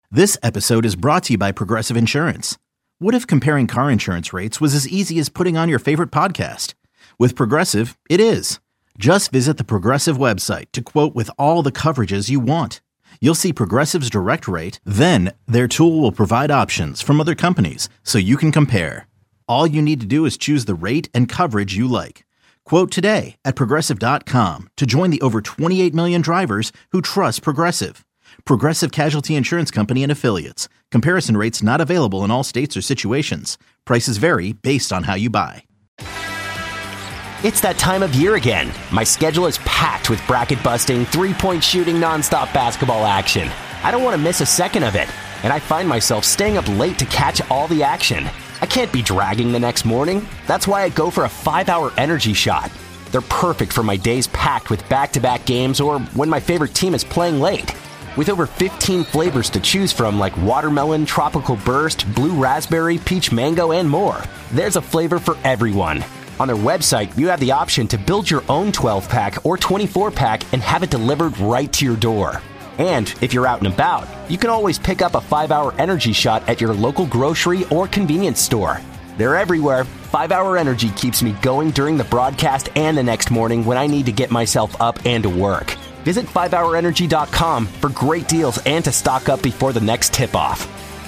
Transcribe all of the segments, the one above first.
This episode is brought to you by Progressive Insurance. What if comparing car insurance rates was as easy as putting on your favorite podcast? With Progressive, it is. Just visit the Progressive website to quote with all the coverages you want. You'll see Progressive's direct rate, then their tool will provide options from other companies so you can compare. All you need to do is choose the rate and coverage you like. Quote today at Progressive.com to join the over 28 million drivers who trust Progressive. Progressive Casualty Insurance Company and Affiliates. Comparison rates not available in all states or situations. Prices vary based on how you buy. It's that time of year again. My schedule is packed with bracket-busting, three-point shooting, nonstop basketball action. I don't want to miss a second of it, and I find myself staying up late to catch all the action. I can't be dragging the next morning. That's why I go for a 5-hour energy shot. They're perfect for my days packed with back-to-back games or when my favorite team is playing late. With over 15 flavors to choose from like watermelon, tropical burst, blue raspberry, peach mango, and more, there's a flavor for everyone. On their website, you have the option to build your own 12-pack or 24-pack and have it delivered right to your door. And if you're out and about, you can always pick up a 5-hour energy shot at your local grocery or convenience store. They're everywhere. 5-hour energy keeps me going during the broadcast and the next morning when I need to get myself up and to work. Visit 5hourenergy.com for great deals and to stock up before the next tip-off.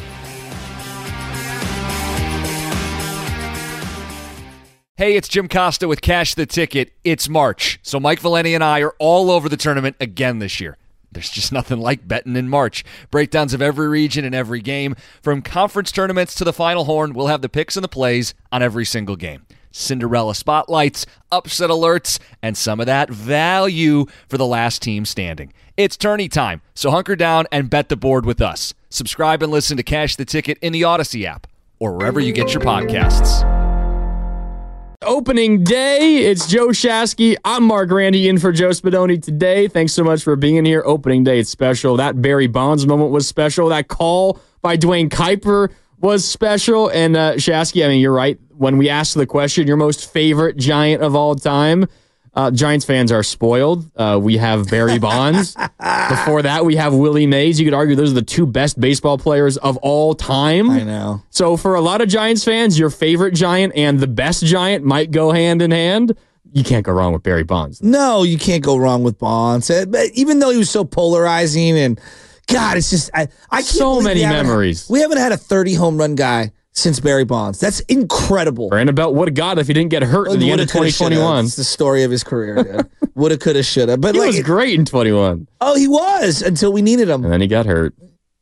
Hey, it's Jim Costa with Cash the Ticket. It's March, so Mike Valeni and I are all over the tournament again this year. There's just nothing like betting in March. Breakdowns of every region and every game. From conference tournaments to the Final Horn, we'll have the picks and the plays on every single game. Cinderella spotlights, upset alerts, and some of that value for the last team standing. It's tourney time, so hunker down and bet the board with us. Subscribe and listen to Cash the Ticket in the Odyssey app or wherever you get your podcasts. Opening day, it's Joe Shasky. I'm Mark Randy in for Joe Spadoni today. Thanks so much for being here. Opening day, it's special. That Barry Bonds moment was special. That call by Dwayne Kuiper was special. And Shasky, I mean, you're right. When we asked the question, your most favorite Giant of all time, Giants fans are spoiled. We have Barry Bonds. Before that, we have Willie Mays. You could argue those are the two best baseball players of all time. I know. So for a lot of Giants fans, your favorite Giant and the best Giant might go hand in hand. You can't go wrong with Barry Bonds. No, you can't go wrong with Bonds. But even though he was so polarizing and, God, it's just, I can't so many memories. We haven't had a 30 home run guy since Barry Bonds. That's incredible. Brandon Belt would have got it if he didn't get hurt at the end of 2021. It's the story of his career, dude. Woulda, coulda, shoulda. But he was great in 21. Oh, he was until we needed him. And then he got hurt.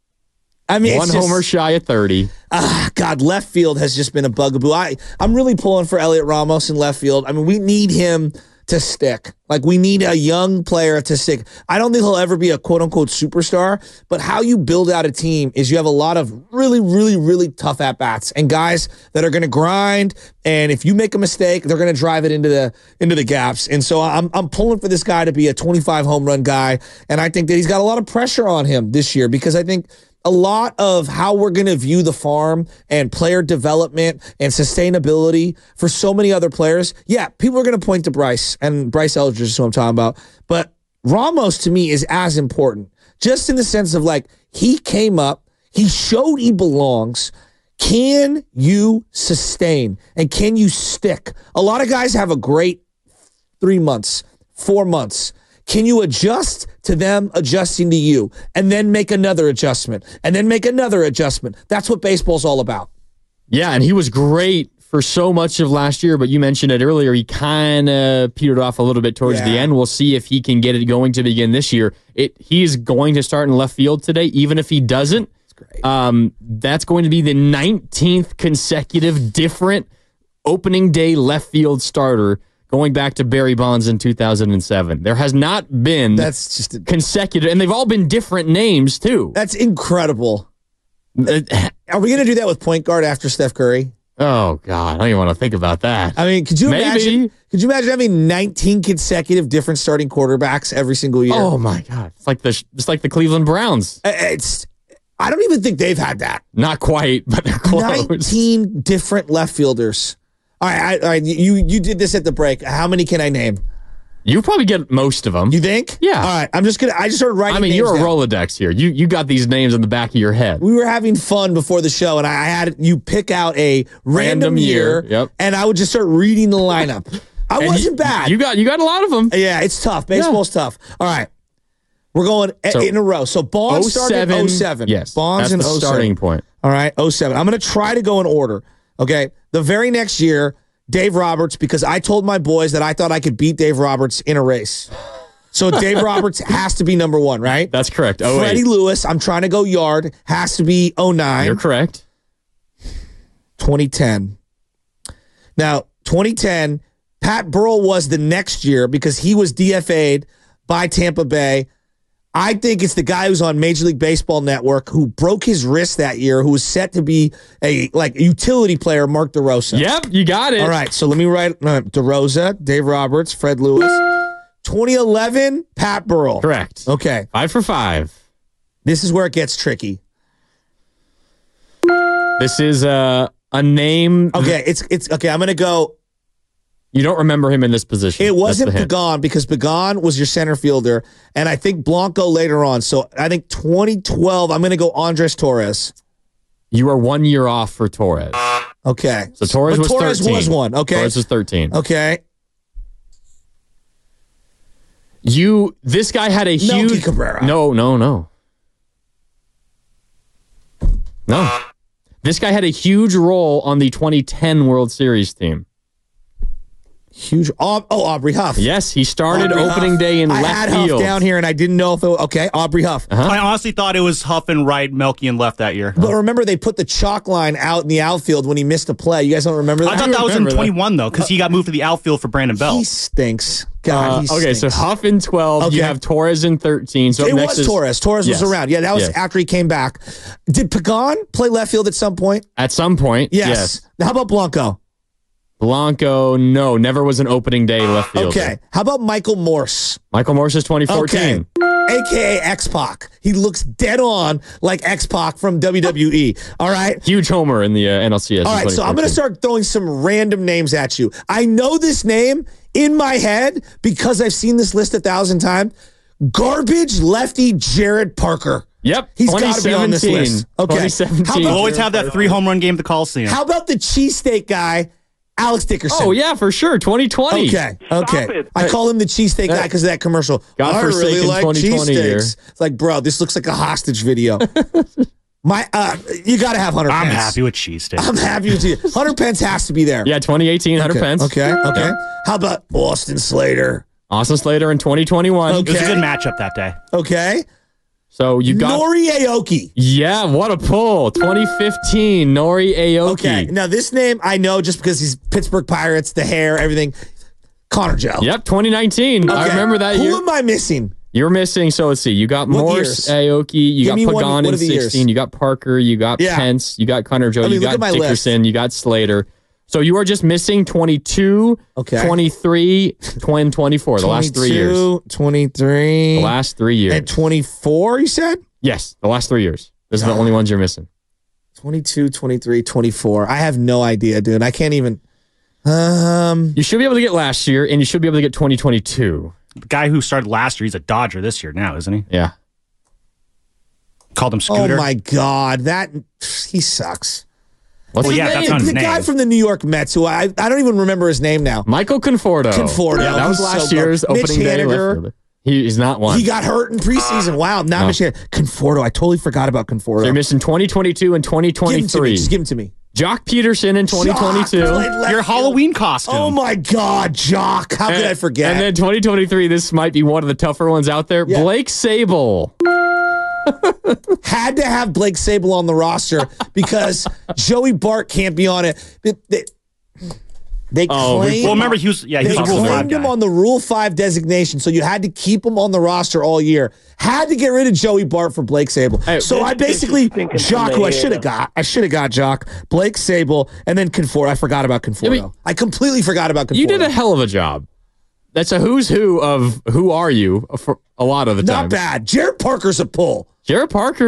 I mean, one homer shy of 30. God, left field has just been a bugaboo. I'm really pulling for Elliot Ramos in left field. I mean, we need him to stick. Like, we need a young player to stick. I don't think he'll ever be a quote-unquote superstar, but how you build out a team is you have a lot of really, really, really tough at-bats and guys that are going to grind, and if you make a mistake, they're going to drive it into the gaps. And so I'm pulling for this guy to be a 25 home run guy, and I think that he's got a lot of pressure on him this year because I think a lot of how we're going to view the farm and player development and sustainability for so many other players. Yeah, people are going to point to Bryce, and Bryce Elder is who I'm talking about. But Ramos, to me, is as important, just in the sense of, like, he came up, he showed he belongs. Can you sustain, and can you stick? A lot of guys have a great 3 months, 4 months. Can you adjust to them adjusting to you and then make another adjustment and then make another adjustment? That's what baseball's all about. Yeah, and he was great for so much of last year, but you mentioned it earlier. He kind of petered off a little bit towards the end. We'll see if he can get it going to begin this year. He's going to start in left field today, even if he doesn't. That's great. That's going to be the 19th consecutive different opening day left field starter going back to Barry Bonds in 2007. There has not been consecutive, and they've all been different names, too. That's incredible. Are we going to do that with point guard after Steph Curry? Oh, God, I don't even want to think about that. I mean, could you imagine having 19 consecutive different starting quarterbacks every single year? Oh, my God. It's like the Cleveland Browns. I don't even think they've had that. Not quite, but they're close. 19 different left fielders. All right, you did this at the break. How many can I name? You probably get most of them. You think? Yeah. All right. I just started writing. I mean, names you're a down. Rolodex here. You got these names in the back of your head. We were having fun before the show, and I had you pick out a random year, Yep. and I would just start reading the lineup. I wasn't bad. You got a lot of them. Yeah, it's tough. Baseball's tough. All right. We're going in a row. So Bonds started in 07. Yes. Bonds that's in the 07. starting point. All right, 07. I'm going to try to go in order. Okay. The very next year, Dave Roberts, because I told my boys that I thought I could beat Dave Roberts in a race. So Dave Roberts has to be number 1, right? That's correct. Freddie Lewis, I'm trying to go yard, has to be 09. You're correct. 2010. Now, 2010, Pat Burrell was the next year because he was DFA'd by Tampa Bay. I think it's the guy who's on Major League Baseball Network who broke his wrist that year, who was set to be a utility player, Mark DeRosa. Yep, you got it. All right, so let me write DeRosa, Dave Roberts, Fred Lewis. 2011, Pat Burrell. Correct. Okay. 5 for 5. This is where it gets tricky. This is a name. Okay, it's okay. I'm gonna go. You don't remember him in this position. It wasn't That's the hint. Pagan because Pagan was your center fielder, and I think Blanco later on. So I think 2012, I'm going to go Andres Torres. You are 1 year off for Torres. Okay. So Torres But was Torres 13. was 1. Okay. Torres was 13. Okay. This guy had a Melky huge. Cabrera. No. This guy had a huge role on the 2010 World Series team. Huge. Aubrey Huff. Yes, he started Aubrey opening Huff. day in I left had field. Huff down here, and I didn't know if it was, okay, Aubrey Huff. I honestly thought it was Huff and right, Melky and left that year. But remember, they put the chalk line out in the outfield when he missed a play. You guys don't remember that? I thought that was in remember that. 21, though, because he got moved to the outfield for Brandon Bell. He stinks. God, he Okay, stinks. so Huff in 12. Okay. You have Torres in 13. So It up next was is, Torres. Torres Yes. was around. Yeah, that was Yes. after he came back. Did Pagan play left field at some point? At some point. Yes. Now, how about Blanco? Blanco, no, never was an opening day left fielder. Okay. How about Michael Morse? Michael Morse is 2014. Okay. AKA X-Pac. He looks dead on like X-Pac from WWE. All right. Huge homer in the NLCS. All right. So I'm going to start throwing some random names at you. I know this name in my head because I've seen this list 1,000 times. Garbage lefty Jared Parker. Yep. He's got to be on this list. Okay. 2017. How We'll about, always have that 3 home run game at the Coliseum. how about the cheesesteak guy, Alex Dickerson? Oh, yeah, for sure. 2020. Okay. it. I call him the cheesesteak guy because of that commercial. I Godforsaken really like 2020 year. cheesesteaks. It's like, bro, this looks like a hostage video. You got to have Hunter I'm Pence. happy with cheesesteak. I'm happy with you. Hunter Pence has to be there. Yeah, 2018, Hunter Okay. Pence. Okay. How about Austin Slater? Austin Slater in 2021. Okay. It was a good matchup that day. Okay. So you got. Nori Aoki. Yeah, what a pull. 2015, Nori Aoki. Okay. Now, this name I know just because he's Pittsburgh Pirates, the hair, everything. Connor Joe. Yep, 2019. I Okay. remember that Who year. am I missing? You're missing, so let's see. You got What Morse, years? Aoki, you Give me got one- Pagan what in are the years? 16, you got Parker, you got Yeah. Pence, you got Connor Joe, I mean, you look at got my list. Dickerson, you got Slater. So you are just missing 22, Okay. 23, 24, the last 3 years. 23. The last 3 years. And 24, you said? Yes, the last 3 years. Those are the only ones you're missing. 22, 23, 24. I have no idea, dude. I can't even. You should be able to get last year, and you should be able to get 2022. The guy who started last year, he's a Dodger this year now, isn't he? Yeah. Called him Oh Scooter. my God. He sucks. What's Well, his yeah, name? that's not his The guy name. from the New York Mets, who I don't even remember his name now. Michael Conforto. Conforto. Yeah, that was He's last so year's good. Mitch opening day. left Haniger. fielder. He's not one. He got hurt in preseason. Wow. Now No. Michigan. Conforto. I totally forgot about Conforto. So you're missing 2022 and Give him to me. 2023. Just give him to me. Jock Peterson in 2022. Jock played left Your field. Halloween costume. Oh my God, Jock. How could I forget? And then 2023, this might be one of the tougher ones out there. Yeah. Blake Sable. Had to have Blake Sable on the roster because Joey Bart can't be on it. They claimed, Well, remember, he was they a Rule 5 claimed him guy. on the Rule 5 designation, so you had to keep him on the roster all year. Had to get rid of Joey Bart for Blake Sable. Hey, So I basically, stinking Jock, who I should have tomato. got. I should have got Jock, Blake Sable, and then Conforto. I forgot about Conforto. I completely forgot about Conforto. You did a hell of a job. That's a who's who of who are you for a lot of the time. Not bad. Jared Parker's a pull. Jared Parker.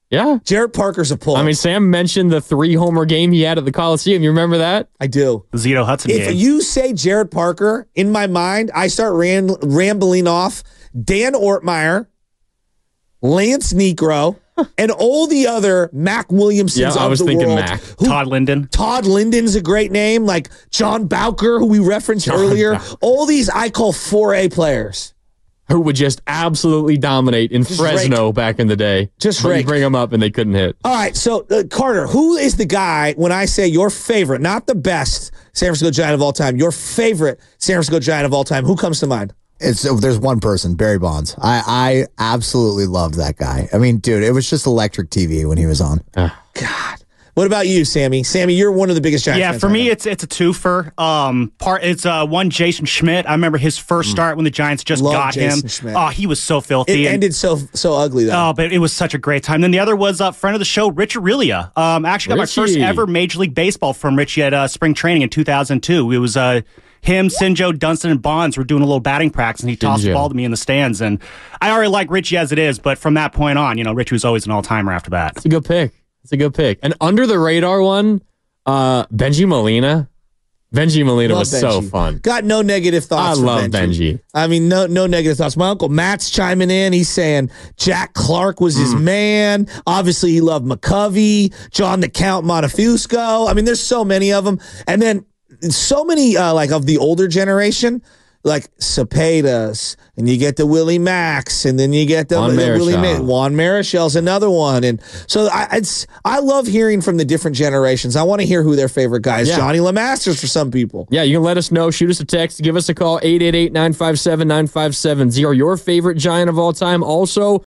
Yeah. Jared Parker's a pull. I mean, Sam mentioned the 3-homer game he had at the Coliseum. You remember that? I do. The Zito Hudson If game. you say Jared Parker, in my mind, I start rambling off Dan Ortmeyer, Lance Negro, and all the other Mac Williamsons Yeah, I of was the thinking world. Mac. Todd Linden. Todd Linden's a great name, like John Bowker, who we referenced earlier. Bowker. All these I call 4A players. Who would just absolutely dominate in Fresno back in the day. Just But you rake. bring them up and they couldn't hit. All right, so Carter, who is the guy when I say your favorite, not the best San Francisco Giant of all time, your favorite San Francisco Giant of all time? Who comes to mind? There's one person, Barry Bonds. I absolutely loved that guy. I mean, dude, it was just electric TV when he was on. God. What about you, Sammy? Sammy, you're one of the biggest Giants Yeah, fans for I me, know. it's a twofer. It's one Jason Schmidt. I remember his first start when the Giants just Love got Jason him. Schmidt. Oh, he was so filthy. It And- ended so ugly, though. Oh, but it was such a great time. Then the other was friend of the show, Rich Aurelia. I actually got my first Richie. ever Major League Baseball from Richie at spring training in 2002. It was him, Sinjo, Dunston, and Bonds were doing a little batting practice, and he tossed the Sinjo. ball to me in the stands. And I already like Richie as it is, but from that point on, Richie was always an all-timer after that. It's a good pick. It's a good pick. And under the radar one, Benji Molina. Benji Molina Love was so Benji. fun. Got no negative thoughts I for love Benji. I mean, no negative thoughts. My Uncle Matt's chiming in. He's saying Jack Clark was his man. Obviously, he loved McCovey, John the Count Montefusco. I mean, there's so many of them. And then so many, of the older generation, like Cepedas, and you get the Willie Max, and then you get the Juan Willie Marichal. Juan Marichal's another one. And so I love hearing from the different generations. I want to hear who their favorite guy is. Yeah. Johnny LeMasters for some people. Yeah, you can let us know. Shoot us a text. Give us a call, 888-957-9570. Your favorite Giant of all time. Also,